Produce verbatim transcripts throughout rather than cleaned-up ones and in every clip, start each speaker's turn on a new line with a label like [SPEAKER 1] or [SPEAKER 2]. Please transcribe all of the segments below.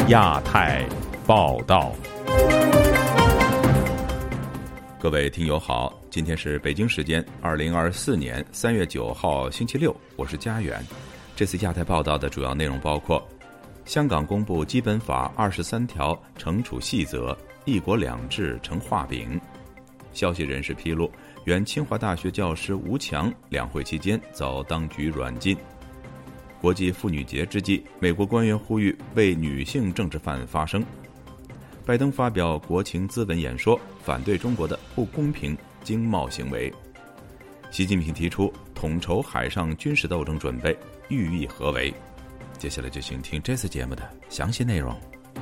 [SPEAKER 1] 亚太报道。各位听友好，今天是北京时间二零二四年三月九号星期六，我是佳远。这次亚太报道的主要内容包括：香港公布基本法二十三条惩处细则，一国两制成画饼。消息人士披露，原清华大学教师吴强两会期间遭当局软禁。国际妇女节之际，美国官员呼吁为女性政治犯发声。拜登发表国情咨文演说，反对中国的不公平经贸行为。习近平提出统筹海上军事斗争准备，寓意何为？接下来就请听这次节目的详细内容。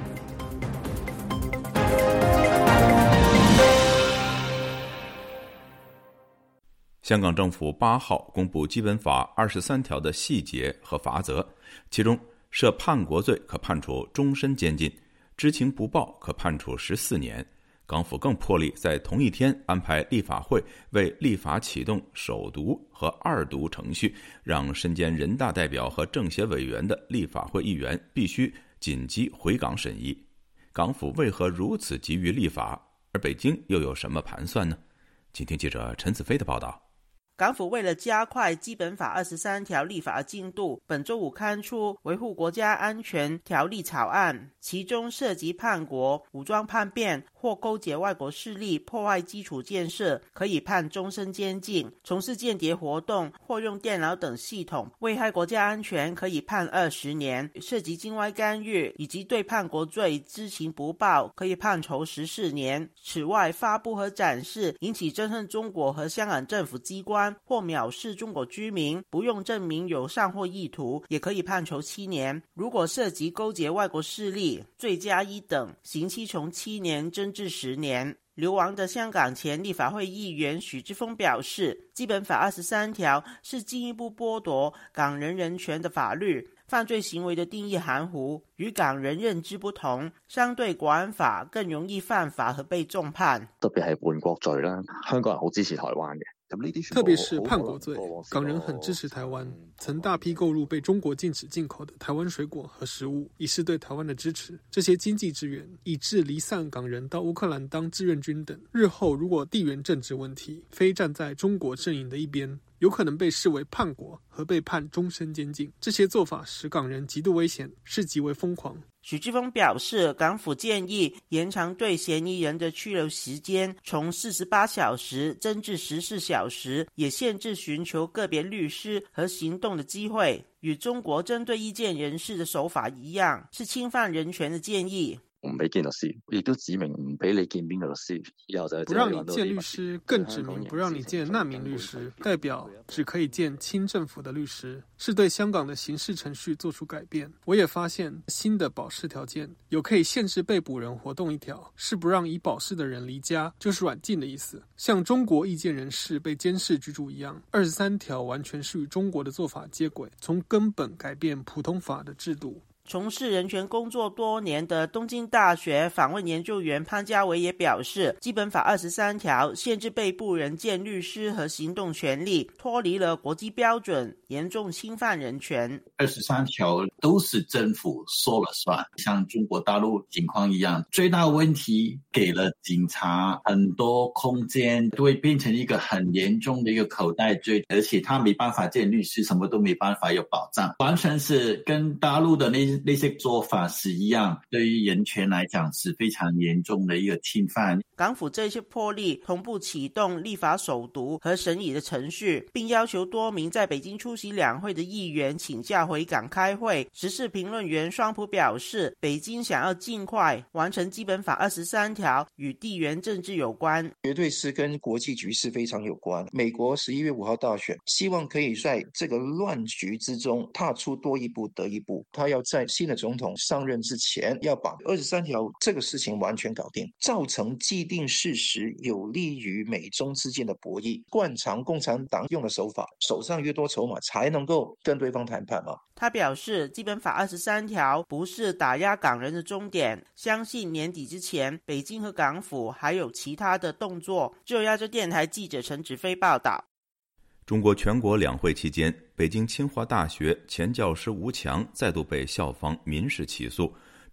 [SPEAKER 1] 香港政府八号公布基本法二十三条的细节和法则，其中涉叛国罪可判处终身监禁，知情不报可判处十四年。港府更破例在同一天安排立法会为立法启动首读和二读程序，让身兼人大代表和政协委员的立法会议员必须紧急回港审议。港府为何如此急于立法？而北京又有什么盘算呢？请听记者陈子飞的报道。
[SPEAKER 2] 港府为了加快基本法二十三条立法进度，本周五刊出维护国家安全条例草案，其中涉及叛国、武装叛变或勾结外国势力破坏基础建设，可以判终身监禁；从事间谍活动或用电脑等系统危害国家安全，可以判二十年；涉及境外干预以及对叛国罪知情不报，可以判囚十四年。此外，发布和展示引起憎恨中国和香港政府机关或藐视中国居民，不用证明有善或意图，也可以判囚七年。如果涉及勾结外国势力，罪加一等，刑期从七年增至十年。流亡的香港前立法会议员许智峰表示，基本法二十三条是进一步剥夺港人人权的法律，犯罪行为的定义含糊，与港人認知不同，相對國安法更容易犯法和被重判。
[SPEAKER 3] 特別係叛國罪啦，香港人好支持台灣嘅。
[SPEAKER 4] 特別是叛國罪，港人很支持台灣，曾大批購入被中國禁止進口的台灣水果和食物，以示對台灣的支持。這些經濟支援以致離散港人到烏克蘭當志願軍等，日後如果地緣政治問題非站在中國陣營的一邊，有可能被視為叛國和被判終身監禁。這些做法使港人極度危險，是極為瘋狂。
[SPEAKER 2] 許智峰表示，港府建議延長對嫌疑人的拘留時間，從四十八小時增至十四小時，也限制尋求個別律師和行動的機會，與中國針對意見人士的手法一樣，是侵犯人權的建議。
[SPEAKER 3] 唔俾見律師，亦都指明唔俾你見邊個律師，以後就
[SPEAKER 4] 不讓你見律師，更指明不讓你見難民律師，代表只可以見親政府的律師，是對香港的刑事程序做出改變。我也發現新的保釋條件有可以限制被捕人活動一條，是不讓已保釋的人離家，就是軟禁的意思，像中國意見人士被監視居住一樣。二十三條完全是與中國的做法接軌，從根本改變普通法的制度。
[SPEAKER 2] 從事人權工作多年的東京大學訪問研究員潘家維也表示，基本法二十三條限制被捕人見律師和行動權利，脫離了國際標準，嚴重侵犯人權。
[SPEAKER 5] 二十三條都是政府說了算，像中國大陸情況一樣，最大問題給了警察很多空間，都會變成一個很嚴重的一個口袋罪，而且他沒辦法見律師，什麼都沒辦法有保障，完全是跟大陸的那那些做法是一樣，對於人權來講是非常嚴重的一個侵犯。
[SPEAKER 2] 港府這次破例同步啟動立法首讀和審議的程序，並要求多名在北京出席兩會的議員請假回港開會。時事評論員雙普表示，北京想要盡快完成基本法二十三條，與地緣政治有關，
[SPEAKER 6] 絕對是跟國際局勢非常有關。美國十一月五號大選，希望可以在這個亂局之中踏出多一步得一步。他要在新的總統上任之前，要把二十三條這個事情完全搞定，造成既定事實，有利於美中之間的博弈。慣常共產黨用的手法，手上越多籌碼，才能夠跟對方談判嘛。
[SPEAKER 2] 他表示，基本法二十三條不是打壓港人的終點，相信年底之前，北京和港府還有其他的動作。自由亞洲電台記者陳子飛報道。
[SPEAKER 1] 中國全國兩會期間，北京清華大學前教師吳強再度被校方民事起訴，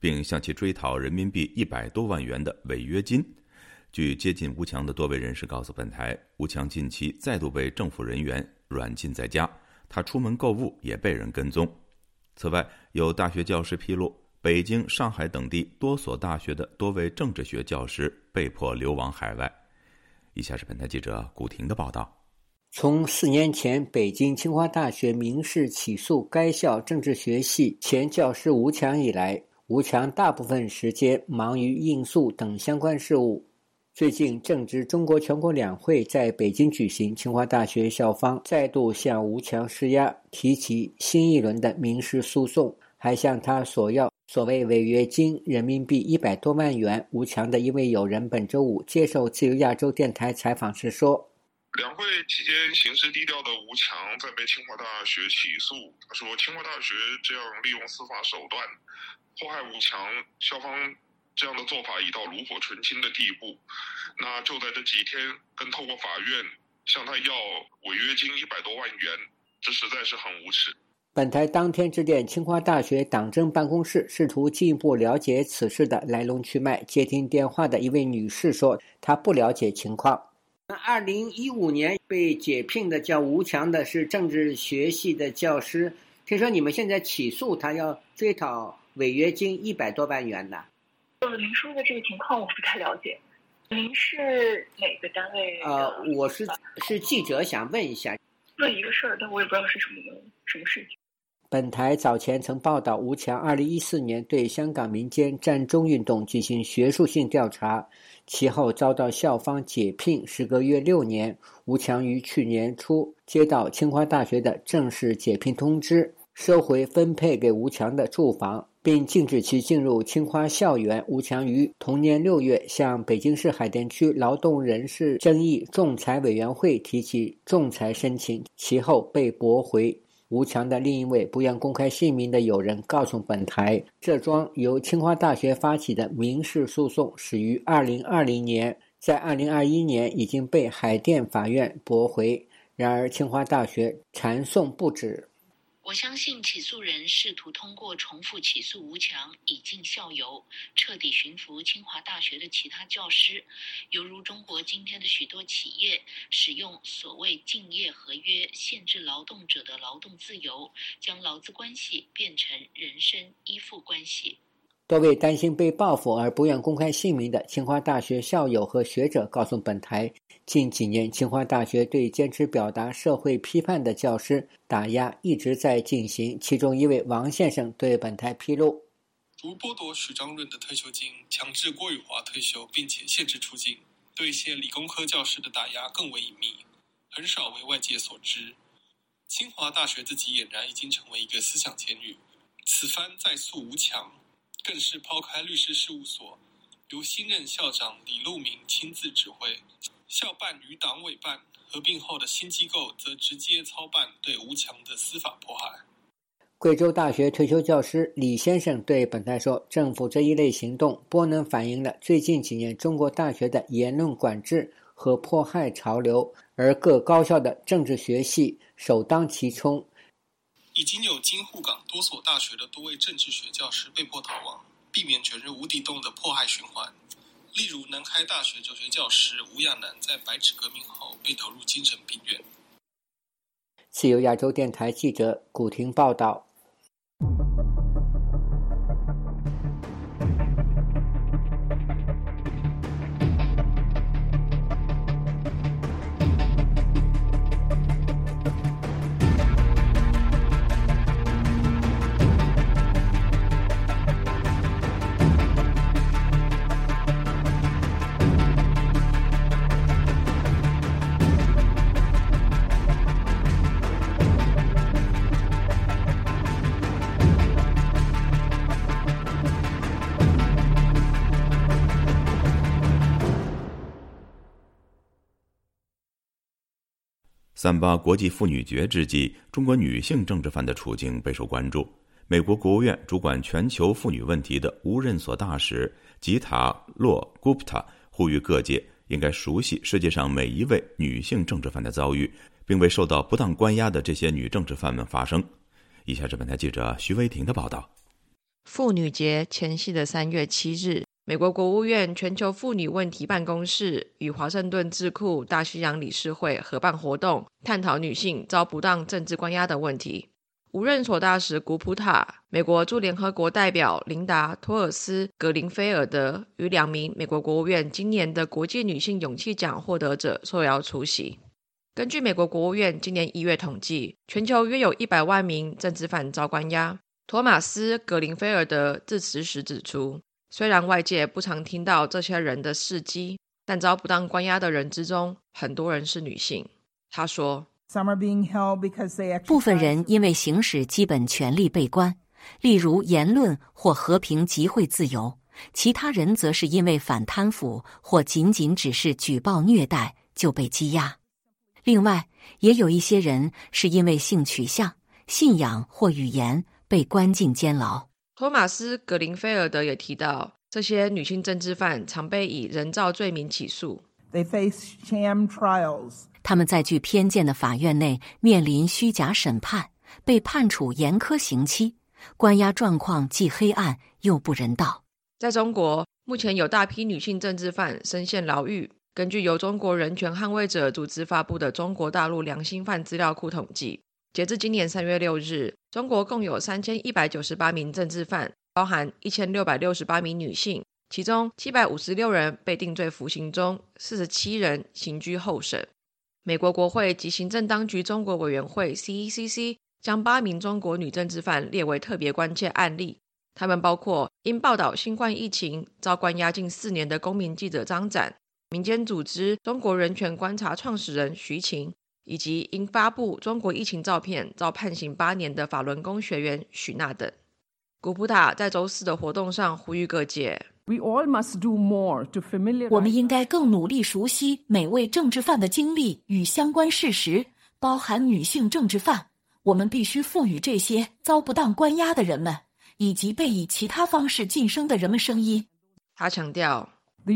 [SPEAKER 1] 并向其追讨人民币一百多万元的违约金。据接近吴强的多位人士告诉本台，吴强近期再度被政府人员软禁在家，他出门购物也被人跟踪。此外，有大学教师披露，北京、上海等地多所大学的多位政治学教师被迫流亡海外。以下是本台记者古婷的报道。
[SPEAKER 7] 从四年前北京清华大学民事起诉该校政治学系前教师吴强以来，吴强大部分时间忙于应诉等相关事务。最近正值中国全国两会在北京举行，清华大学校方再度向吴强施压，提起新一轮的民事诉讼，还向他索要所谓违约金人民币一百多万元。吴强的一位友人本周五接受自由亚洲电台采访时说，
[SPEAKER 8] 两会期间行事低调的吴强在被清华大学起诉，他说清华大学这样利用司法手段迫害吴强，校方这样的做法已到炉火纯青的地步，那就在这几天跟透过法院向他要违约金一百多万元，这实在是很无耻。
[SPEAKER 7] 本台当天致电清华大学党政办公室，试图进一步了解此事的来龙去脉。接听电话的一位女士说，她不了解情况。二零一五年被解聘的叫吴强的是政治学系的教师，听说你们现在起诉他，要追讨违约金一百多万元的。
[SPEAKER 9] 呃，您说的这个情况我不太了解。您是哪个单位？
[SPEAKER 7] 呃，我是是记者，想问一下。
[SPEAKER 9] 问一个事儿，但我也不知道是什么什么事情。
[SPEAKER 7] 本台早前曾报道，吴强二零一四年对香港民间占中运动进行学术性调查，其后遭到校方解聘，时隔约六年，吴强于去年初接到清华大学的正式解聘通知，收回分配给吴强的住房，并禁止其进入清华校园。吴强于同年六月向北京市海淀区劳动人事争议仲裁委员会提起仲裁申请，其后被驳回。吴强的另一位不愿公开姓名的友人告诉本台，这桩由清华大学发起的民事诉讼始于二零二零年，在二零二一年已经被海淀法院驳回，然而清华大学缠讼不止。
[SPEAKER 10] 我相信起诉人试图通过重复起诉吴强以儆效尤，彻底驯服清华大学的其他教师，犹如中国今天的许多企业使用所谓竞业合约限制劳动者的劳动自由，将劳资关系变成人身依附关系。
[SPEAKER 7] 多位担心被报复而不愿公开姓名的清华大学校友和学者告诉本台，近几年清华大学对坚持表达社会批判的教师打压一直在进行。其中一位王先生对本台披露，
[SPEAKER 4] 如剥夺许章润的退休金，强制郭宇华退休并且限制出境，对一些理工科教师的打压更为隐秘，很少为外界所知。清华大学自己俨然已经成为一个思想监狱，此番再诉吴强更是抛开律师事务所，由新任校长李路明亲自指挥，校办与党委办合并后的新机构则直接操办对吴强的司法迫害。
[SPEAKER 7] 贵州大学退休教师李先生对本台说，政府这一类行动不能反映了最近几年中国大学的言论管制和迫害潮流，而各高校的政治学系首当其冲。
[SPEAKER 4] 已经有京沪港多所大学的多位政治学教师被迫逃亡，避免卷入无底洞的迫害循环。例如南开大学哲学教师吴亚楠在白纸革命后被投入精神病院。
[SPEAKER 7] 自由亚洲电台记者古婷报道。
[SPEAKER 1] 三八国际妇女节之际，中国女性政治犯的处境备受关注。美国国务院主管全球妇女问题的无任所大使吉塔洛·古普塔呼吁各界应该熟悉世界上每一位女性政治犯的遭遇，并为受到不当关押的这些女政治犯们发声。以下是本台记者徐维婷的报道。
[SPEAKER 11] 妇女节前夕的三月七日，美国国务院全球妇女问题办公室与华盛顿智库大西洋理事会合办活动，探讨女性遭不当政治关押的问题。无任所大使古普塔、美国驻联合国代表琳达·托尔斯·格林菲尔德与两名美国国务院今年的国际女性勇气奖获得者受邀出席。根据美国国务院今年一月统计，全球约有一百万名政治犯遭关押。托马斯·格林菲尔德致辞时指出，虽然外界不常听到这些人的事迹，但遭不当关押的人之中，很多人是女性。他说，
[SPEAKER 12] 部分人因为行使基本权利被关，例如言论或和平集会自由；其他人则是因为反贪腐或仅仅只是举报虐待就被羁押。另外，也有一些人是因为性取向、信仰或语言被关进监牢。
[SPEAKER 11] 托马斯·格林菲尔德也提到，这些女性政治犯常被以人造罪名起诉。
[SPEAKER 13] They face sham trials.
[SPEAKER 12] 他们在具偏见的法院内面临虚假审判，被判处严苛刑期，关押状况既黑暗又不人道。
[SPEAKER 11] 在中国，目前有大批女性政治犯深陷牢狱。根据由中国人权捍卫者组织发布的中国大陆良心犯资料库统计，截至今年三月六日，中国共有三千一百九十八名政治犯，包含一千六百六十八名女性，其中七百五十六人被定罪服刑中，四十七人刑拘候审。美国国会及行政当局中国委员会 C E C C 将八名中国女政治犯列为特别关切案例，他们包括因报道新冠疫情遭关押近四年的公民记者张展，民间组织中国人权观察创始人徐晴，以及因发布中国疫情照片遭判刑八年的法轮功学员许娜等。古普塔在周四的活动上呼吁各界，
[SPEAKER 14] 我们应该更努力熟悉每位政治犯的经历与相关事实，包含女性政治犯。我们必须赋予这些遭不当关押的人们，以及被以其他方式晋升的人们声音。
[SPEAKER 11] 他强调，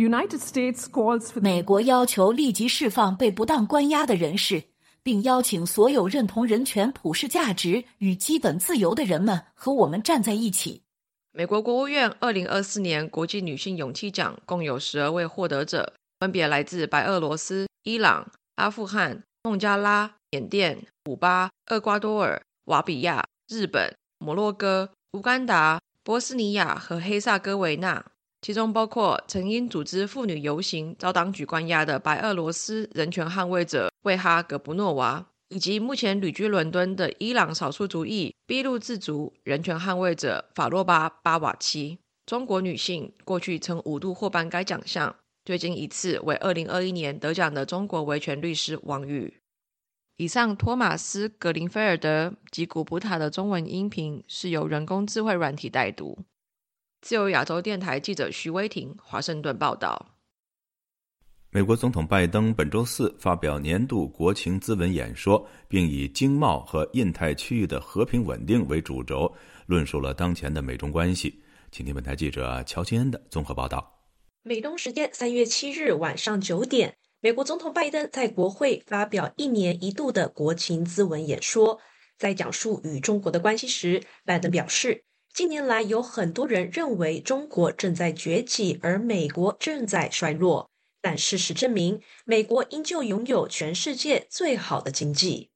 [SPEAKER 14] 美国要求立即释放被不当关押的人士，并邀请所有认同人权普世价值与基本自由的人们和我们站在一起。
[SPEAKER 11] 美国国务院二零二四年国际女性勇气奖共有十二位获得者，分别来自白俄罗斯、伊朗、阿富汗、孟加拉、缅甸、古巴、厄瓜多尔、瓦比亚、日本、摩洛哥、乌干达、波斯尼亚和黑萨哥维那，其中包括曾因组织妇女游行遭当局关押的白俄罗斯人权捍卫者魏哈·葛布诺娃，以及目前旅居伦敦的伊朗少数族裔俾路支族人权捍卫者法洛巴·巴瓦奇。中国女性过去曾五度获颁该奖项，最近一次为二零二一年得奖的中国维权律师王宇。以上托马斯·格林菲尔德及古普塔的中文音频是由人工智慧软体代读。自由亚洲电台记者徐威婷华盛顿报道。
[SPEAKER 1] 美国总统拜登本周四发表年度国情咨文演说，并以经贸和印太区域的和平稳定为主轴，论述了当前的美中关系。请听本台记者乔金恩的综合报道。
[SPEAKER 15] 美东时间三月七日晚上九点，美国总统拜登在国会发表一年一度的国情咨文演说。在讲述与中国的关系时，拜登表示，近年来有很多人认为中国正在崛起，而美国正在衰落。但事实证明，美国依旧拥有全世界最好的经济。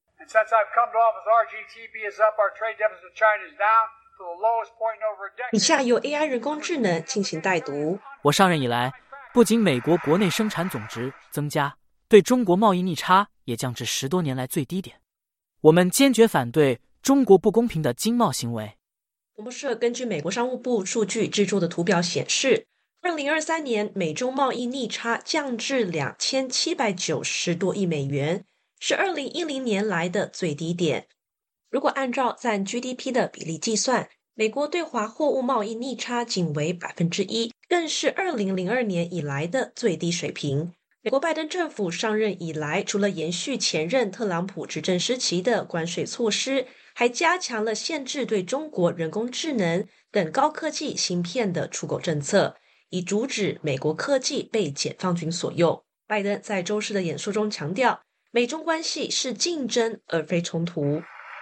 [SPEAKER 15] 以下由 A I 人工智能进行代读。
[SPEAKER 16] 我上任以来，不仅美国国内生产总值增加，对中国贸易逆差也降至十多年来最低点。我们坚决反对中国不公平的经贸行为。
[SPEAKER 15] 彭博社根据美国商务部数据制作的图表显示，二零二三年美中贸易逆差降至两千七百九十多亿美元，是二零一零年来的最低点。如果按照占 G D P 的比例计算，美国对华货物贸易逆差仅为 百分之一， 更是二零零二年以来的最低水平。美国拜登政府上任以来，除了延续前任特朗普执政时期的关税措施，还加强了限制对中国人工智能等高科技芯片的出口政策，以阻止美国科技被解放军所用。拜登在周四的演说中强调，美中关系是竞争而非冲突。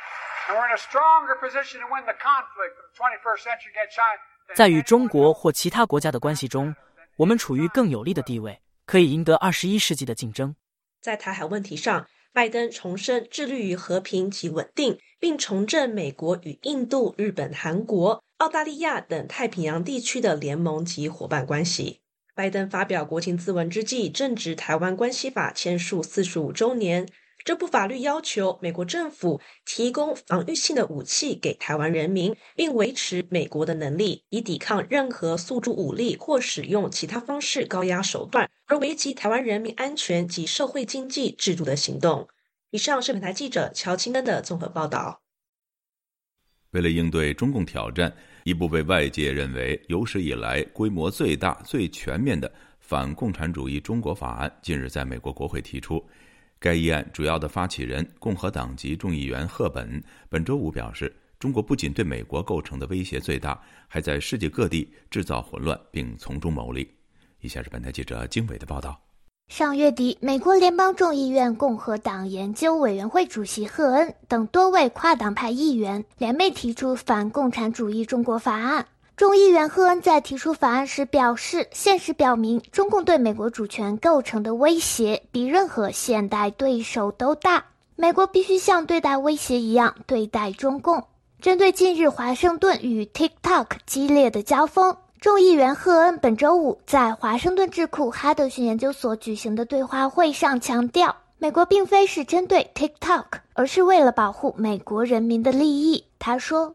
[SPEAKER 16] 在与中国或其他国家的关系中，我们处于更有利的地位，可以赢得二十一世纪的竞争。
[SPEAKER 15] 在台海问题上，拜登重申致力于和平及稳定，并重振美国与印度、日本、韩国、澳大利亚等太平洋地区的联盟及伙伴关系。拜登发表国情咨文之际，正值台湾关系法签署四十五周年。这部法律要求美国政府提供防御性的武器给台湾人民，并维持美国的能力，以抵抗任何诉诸武力或使用其他方式高压手段而危及台湾人民安全及社会经济制度的行动。以上是本台记者乔清恩的综合报道。
[SPEAKER 1] 为了应对中共挑战，一部被外界认为有史以来规模最大、最全面的反共产主义中国法案近日在美国国会提出。该议案主要的发起人共和党籍众议员赫本本周五表示，中国不仅对美国构成的威胁最大，还在世界各地制造混乱并从中牟利。以下是本台记者经纬的报道。
[SPEAKER 17] 上月底，美国联邦众议院共和党研究委员会主席赫恩等多位跨党派议员联袂提出反共产主义中国法案。众议员赫恩在提出法案时表示，现实表明中共对美国主权构成的威胁比任何现代对手都大，美国必须像对待威胁一样对待中共。针对近日华盛顿与 TikTok 激烈的交锋，众议员赫恩本周五在华盛顿智库哈德逊研究所举行的对话会上强调，美国并非是针对 TikTok， 而是为了保护美国人民的利益。他说，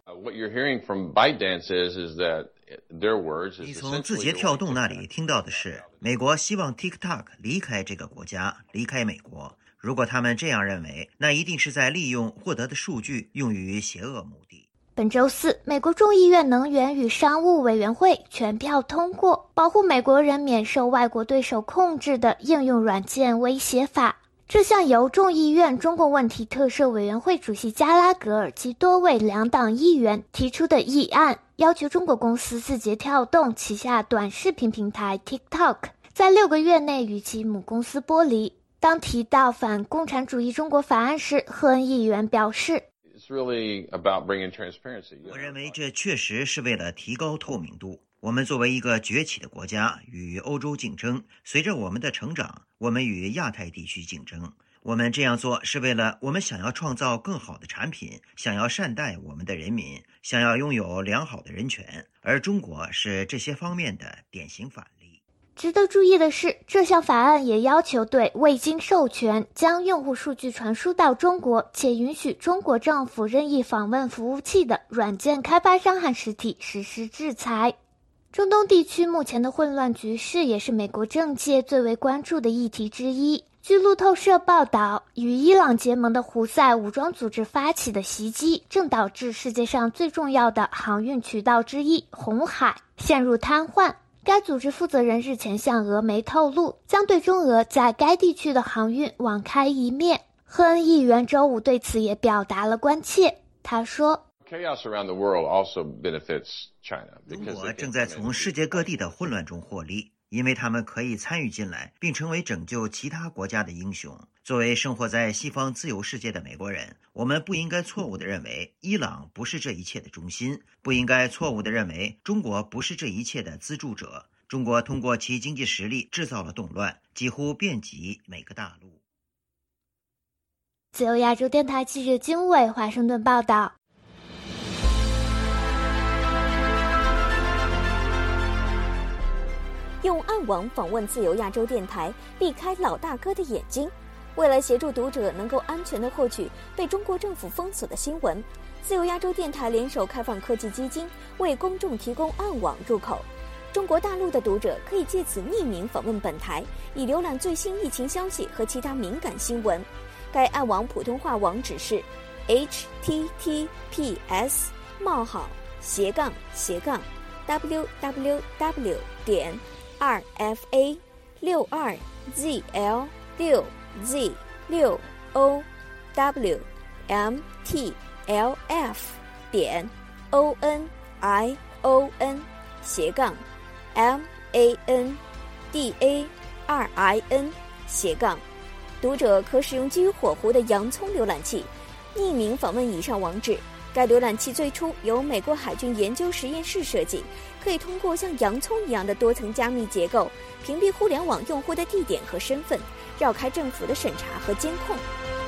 [SPEAKER 18] 你从字节跳动那里听到的是，美国希望 TikTok 离开这个国家，离开美国。如果他们这样认为，那一定是在利用获得的数据用于邪恶目的。
[SPEAKER 17] 本周四，美国众议院能源与商务委员会全票通过保护美国人免受外国对手控制的应用软件威胁法。这项由众议院中共问题特设委员会主席加拉格尔及多位两党议员提出的议案，要求中国公司字节跳动旗下短视频平台 TikTok 在六个月内与其母公司剥离。当提到反共产主义中国法案时，赫恩议员表示，
[SPEAKER 18] 我认为这确实是为了提高透明度。我们作为一个崛起的国家与欧洲竞争，随着我们的成长，我们与亚太地区竞争。我们这样做是为了我们想要创造更好的产品，想要善待我们的人民，想要拥有良好的人权，而中国是这些方面的典型反例。
[SPEAKER 17] 值得注意的是，这项法案也要求对未经授权将用户数据传输到中国且允许中国政府任意访问服务器的软件开发商和实体实施制裁。中东地区目前的混乱局势也是美国政界最为关注的议题之一。据路透社报道，与伊朗结盟的胡塞武装组织发起的袭击，正导致世界上最重要的航运渠道之一红海陷入瘫痪。该组织负责人日前向俄媒透露，将对中俄在该地区的航运网开一面。赫恩议员周五对此也表达了关切。他说，
[SPEAKER 18] 中国正在从世界各地的混乱中获利，因为他们可以参与进来，并成为拯救其他国家的英雄。作为生活在西方自由世界的美国人，我们不应该错误地认为伊朗不是这一切的中心，不应该错误地认为中国不是这一切的资助者。中国通过其经济实力制造了动乱，几乎遍及每个大陆。
[SPEAKER 17] 自由亚洲电台记者经纬华盛顿报道。
[SPEAKER 19] 用暗网访问自由亚洲电台，避开老大哥的眼睛。为了协助读者能够安全地获取被中国政府封锁的新闻，自由亚洲电台联手开放科技基金，为公众提供暗网入口。中国大陆的读者可以借此匿名访问本台，以浏览最新疫情消息和其他敏感新闻。该暗网普通话网址是 h t t p s 冒号斜杠斜杠 w w w 点 r f a 六二 z l 六 z 六 o w m t l f 点 o n i o n 斜杠 m a n d a r i n 斜杠。读者可使用基于火狐的洋葱浏览器， 匿名访问以上网址。该浏览器最初由美国海军研究实验室设计，可以通过像洋葱一样的多层加密结构，屏蔽互联网用户的地点和身份，绕开政府的审查和监控。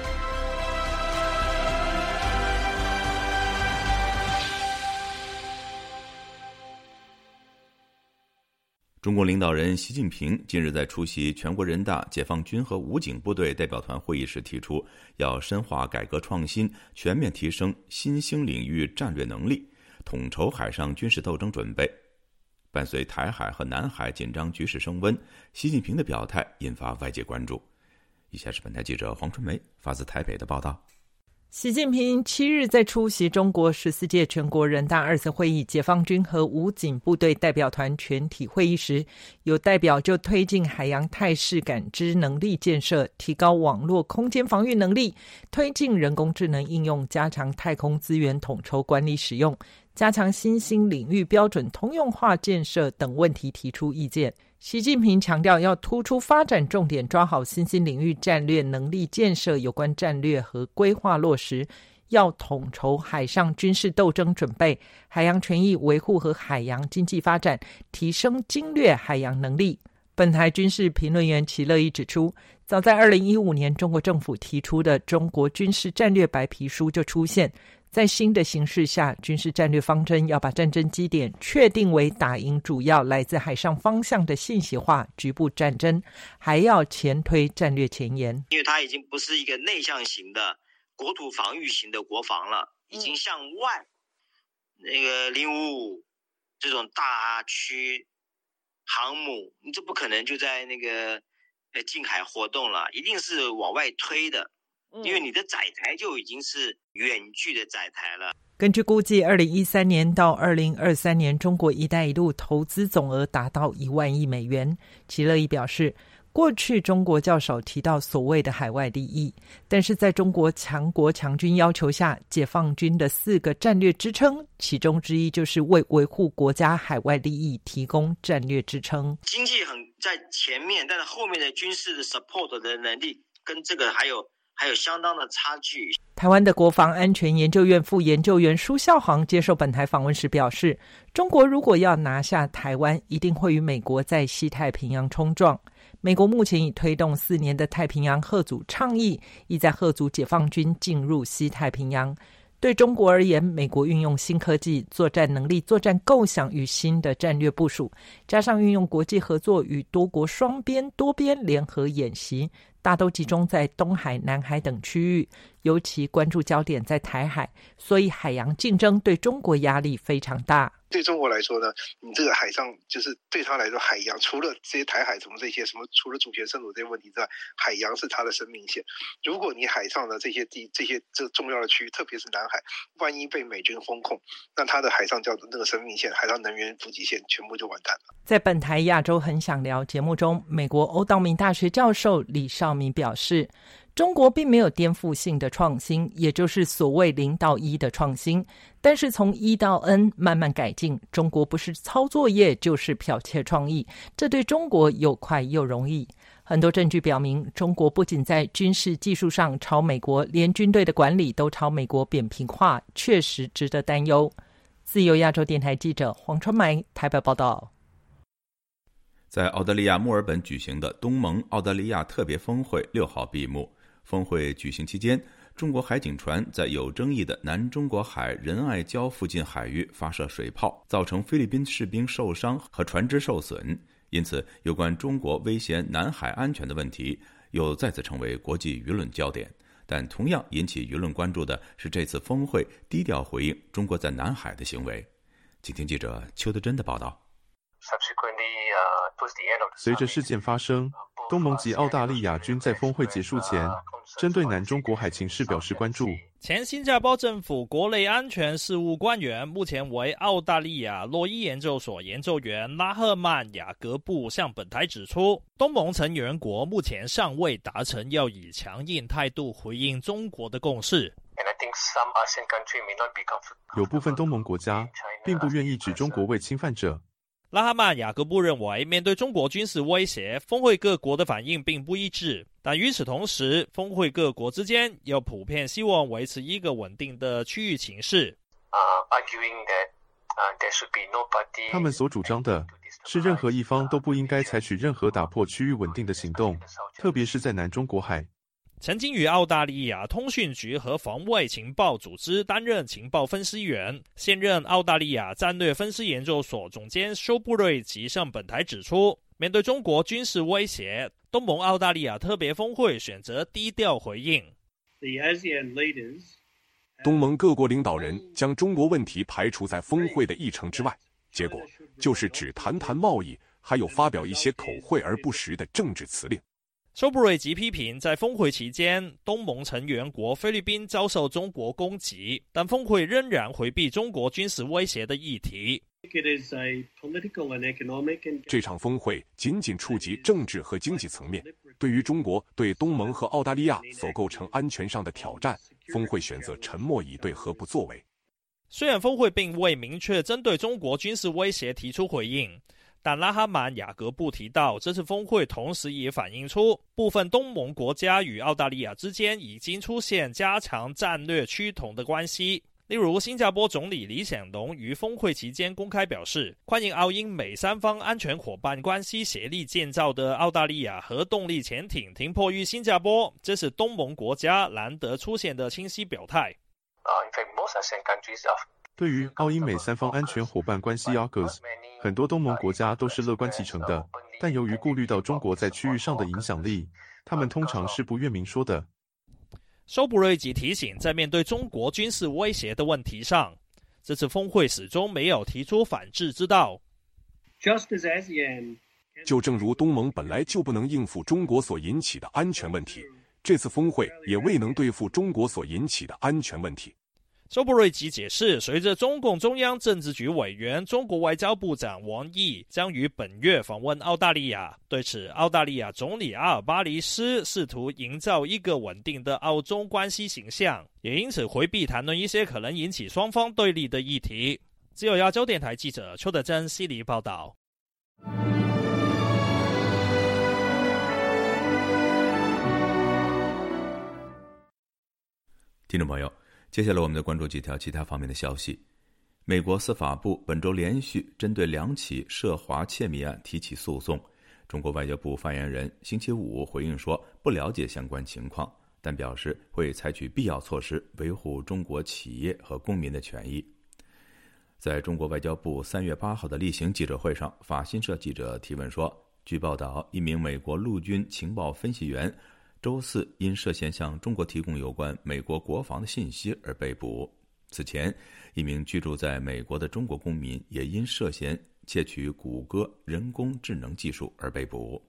[SPEAKER 1] 中国领导人习近平近日在出席全国人大解放军和武警部队代表团会议时提出，要深化改革创新，全面提升新兴领域战略能力，统筹海上军事斗争准备。伴随台海和南海紧张局势升温，习近平的表态引发外界关注。以下是本台记者黄春梅发自台北的报道。
[SPEAKER 20] 习近平七日在出席中国十四届全国人大二次会议解放军和武警部队代表团全体会议时，有代表就推进海洋态势感知能力建设，提高网络空间防御能力，推进人工智能应用，加强太空资源统筹管理使用，加强新兴领域标准通用化建设等问题提出意见。习近平强调，要突出发展重点，抓好新兴领域战略能力建设有关战略和规划落实，要统筹海上军事斗争准备、海洋权益维护和海洋经济发展，提升经略海洋能力。本台军事评论员齐乐意指出，早在二零一五年中国政府提出的中国军事战略白皮书就出现，在新的形势下，军事战略方针要把战争基点确定为打赢主要来自海上方向的信息化局部战争，还要前推战略前沿。
[SPEAKER 21] 因为它已经不是一个内向型的国土防御型的国防了，已经向外，那个零五五这种大区航母，你这不可能就在那个呃近海活动了，一定是往外推的。因为你的载台就已经是远距的载台了。
[SPEAKER 20] 根据估计，二零一三年到二零二三年，中国“一带一路”投资总额达到一万亿美元。齐乐意表示，过去中国较少提到所谓的海外利益，但是在中国强国强军要求下，解放军的四个战略支撑，其中之一就是为维护国家海外利益提供战略支撑。
[SPEAKER 21] 经济很在前面，但是后面的军事的 support 的能力跟这个还有还有相当的差距。
[SPEAKER 20] 台湾的国防安全研究院副研究员舒孝航接受本台访问时表示，中国如果要拿下台湾，一定会与美国在西太平洋冲撞。美国目前已推动四年的太平洋吓阻倡议，意在吓阻解放军进入西太平洋。对中国而言，美国运用新科技、作战能力、作战构想与新的战略部署，加上运用国际合作与多国双边、多边联合演习，大都集中在东海、南海等区域，尤其关注焦点在台海，所以海洋竞争对中国压力非常大。
[SPEAKER 22] 对中国来说呢，你这个海上就是对他来说，海洋除了这些台海什么这些什么，除了主权争夺这些问题之外，海洋是他的生命线。如果你海上的这些地这些这重要的区域，特别是南海，万一被美军封控，那他的海上叫做那个生命线、海上能源补给线全部就完蛋了。
[SPEAKER 20] 在本台亚洲很想聊节目中，美国欧道明大学教授李绍明表示，中国并没有颠覆性的创新，也就是所谓零到一的创新，但是从一到 N 慢慢改进。中国不是抄作业就是剽窃创意，这对中国又快又容易。很多证据表明，中国不仅在军事技术上抄美国，连军队的管理都抄美国扁平化，确实值得担忧。自由亚洲电台记者黄春梅台北报道。
[SPEAKER 1] 在澳大利亚墨尔本举行的东盟澳大利亚特别峰会六号闭幕。峰会举行期间，中国海警船在有争议的南中国海仁爱礁附近海域发射水炮，造成菲律宾士兵受伤和船只受损。因此，有关中国威胁南海安全的问题又再次成为国际舆论焦点。但同样引起舆论关注的是这次峰会低调回应中国在南海的行为。请听记者邱德珍的报道。
[SPEAKER 23] 随着事件发生，东盟及澳大利亚均在峰会结束前针对南中国海情势表示关注。
[SPEAKER 24] 前新加坡政府国内安全事务官员，目前为澳大利亚洛伊研究所研究员拉赫曼雅各布向本台指出，东盟成员国目前尚未达成要以强硬态度回应中国的共识。
[SPEAKER 23] 有部分东盟国家并不愿意指中国为侵犯者。
[SPEAKER 24] 拉哈曼雅各布认为，面对中国军事威胁，峰会各国的反应并不一致，但与此同时，峰会各国之间又普遍希望维持一个稳定的区域情势。
[SPEAKER 23] 他们所主张的是，任何一方都不应该采取任何打破区域稳定的行动，特别是在南中国海。
[SPEAKER 24] 曾经于澳大利亚通讯局和防卫情报组织担任情报分析员，现任澳大利亚战略分析研究所总监修布瑞吉向本台指出，面对中国军事威胁，东盟澳大利亚特别峰会选择低调回应。
[SPEAKER 2] 东盟各国领导人将中国问题排除在峰会的议程之外，结果就是只谈谈贸易，还有发表一些口惠而不实的政治辞令。
[SPEAKER 24] 修布瑞吉批评，在峰会期间，东盟成员国菲律宾遭受中国攻击，但峰会仍然回避中国军事威胁的议题。
[SPEAKER 2] 这场峰会仅仅触及政治和经济层面，对于中国对东盟和澳大利亚所构成安全上的挑战，峰会选择沉默以对和不作为。
[SPEAKER 24] 虽然峰会并未明确针对中国军事威胁提出回应，但拉哈曼雅各布提到，这次峰会同时也反映出部分东盟国家与澳大利亚之间已经出现加强战略趋同的关系。例如，新加坡总理李显龙于峰会期间公开表示，欢迎澳英美三方安全伙伴关系协力建造的澳大利亚核动力潜艇停泊于新加坡，这是东盟国家难得出现的清晰表态。
[SPEAKER 23] 对于澳英美三方安全伙伴关系 A U K U S， 很多东盟国家都是乐观其成的，但由于顾虑到中国在区域上的影响力，他们通常是不愿明说的。
[SPEAKER 24] 修布瑞吉提醒，在面对中国军事威胁的问题上，这次峰会始终没有提出反制之道。
[SPEAKER 2] 就正如东盟本来就不能应付中国所引起的安全问题，这次峰会也未能对付中国所引起的安全问题。
[SPEAKER 24] 修布瑞吉解释，随着中共中央政治局委员、中国外交部长王毅将于本月访问澳大利亚，对此，澳大利亚总理阿尔巴尼斯试图营造一个稳定的澳中关系形象，也因此回避谈论一些可能引起双方对立的议题。自由亚洲电台记者邱德珍悉尼报道。
[SPEAKER 1] 听众朋友，接下来我们再关注几条其他方面的消息。美国司法部本周连续针对两起涉华窃密案提起诉讼。中国外交部发言人星期五回应说，不了解相关情况，但表示会采取必要措施维护中国企业和公民的权益。在中国外交部三月八号的例行记者会上，法新社记者提问说，据报道，一名美国陆军情报分析员周四因涉嫌向中国提供有关美国国防的信息而被捕。此前，一名居住在美国的中国公民也因涉嫌窃取谷歌人工智能技术而被捕。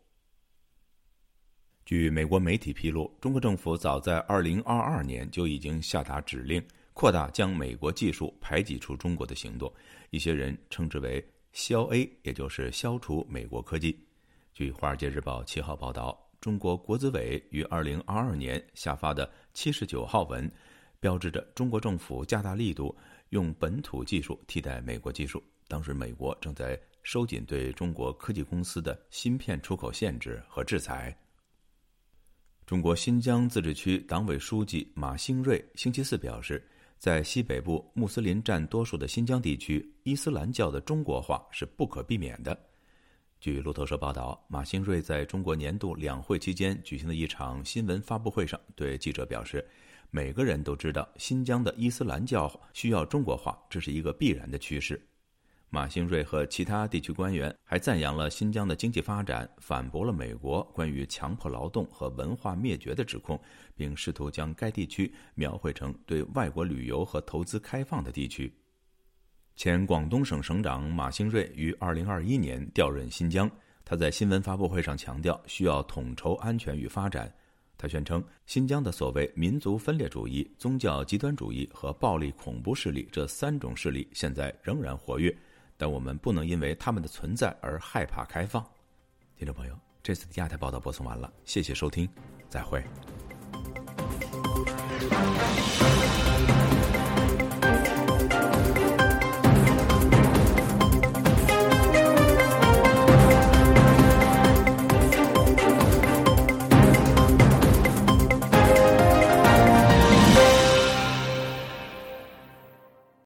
[SPEAKER 1] 据美国媒体披露，中国政府早在二零二二年就已经下达指令，扩大将美国技术排挤出中国的行动，一些人称之为消 A， 也就是消除美国科技。据《华尔街日报》七号报道，中国国资委于二零二二年下发的七十九号文，标志着中国政府加大力度用本土技术替代美国技术。当时美国正在收紧对中国科技公司的芯片出口限制和制裁。中国新疆自治区党委书记马兴瑞星期四表示，在西北部穆斯林占多数的新疆地区，伊斯兰教的中国化是不可避免的。据路透社报道，马兴瑞在中国年度两会期间举行的一场新闻发布会上对记者表示，每个人都知道新疆的伊斯兰教需要中国化，这是一个必然的趋势。马兴瑞和其他地区官员还赞扬了新疆的经济发展，反驳了美国关于强迫劳动和文化灭绝的指控，并试图将该地区描绘成对外国旅游和投资开放的地区。前广东省省长马兴瑞于二零二一年调任新疆，他在新闻发布会上强调需要统筹安全与发展。他宣称，新疆的所谓民族分裂主义、宗教极端主义和暴力恐怖势力这三种势力现在仍然活跃，但我们不能因为他们的存在而害怕开放。听众朋友，这次的亚太报道播送完了，谢谢收听，再会。